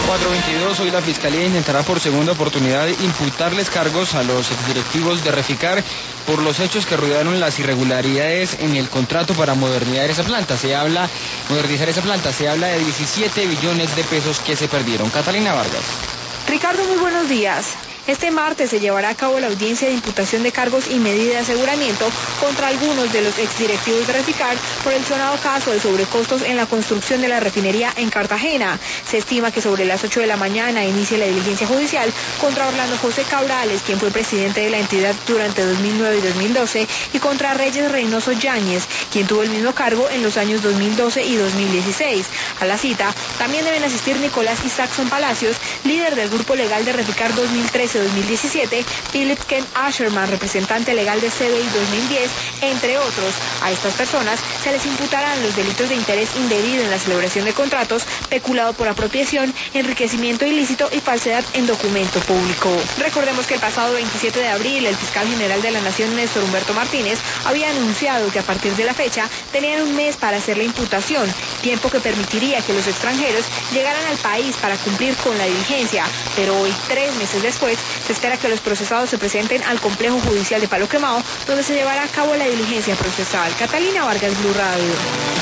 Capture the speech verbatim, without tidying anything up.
cuatro veintidós, hoy la Fiscalía intentará por segunda oportunidad imputarles cargos a los exdirectivos de Reficar por los hechos que rodearon las irregularidades en el contrato para modernizar esa planta. Se habla, modernizar esa planta, se habla de diecisiete billones de pesos que se perdieron. Catalina Vargas. Ricardo, muy buenos días. Este martes se llevará a cabo la audiencia de imputación de cargos y medida de aseguramiento contra algunos de los exdirectivos de Reficar por el sonado caso de sobrecostos en la construcción de la refinería en Cartagena. Se estima que sobre las ocho de la mañana inicie la diligencia judicial contra Orlando José Cabrales, quien fue presidente de la entidad durante dos mil nueve y dos mil doce, y contra Reyes Reynoso Yáñez, quien tuvo el mismo cargo en los años dos mil doce y dos mil dieciséis. A la cita también deben asistir Nicolás Isaacson Palacios, líder del grupo legal de Reficar dos mil trece a dos mil diecisiete, Philip Ken Asherman, representante legal de C B I dos mil diez, entre otros. A estas personas se les imputarán los delitos de interés indebido en la celebración de contratos, peculado por apropiación, enriquecimiento ilícito y falsedad en documento público. Recordemos que el pasado veintisiete de abril, el fiscal general de la Nación, Néstor Humberto Martínez, había anunciado que a partir de la fecha tenían un mes para hacer la imputación, tiempo que permitiría que los extranjeros llegaran al país para cumplir con la diligencia, pero hoy, tres meses después, se espera que los procesados se presenten al complejo judicial de Palo Quemado, donde se llevará a cabo la diligencia procesal. Catalina Vargas, Blue Radio.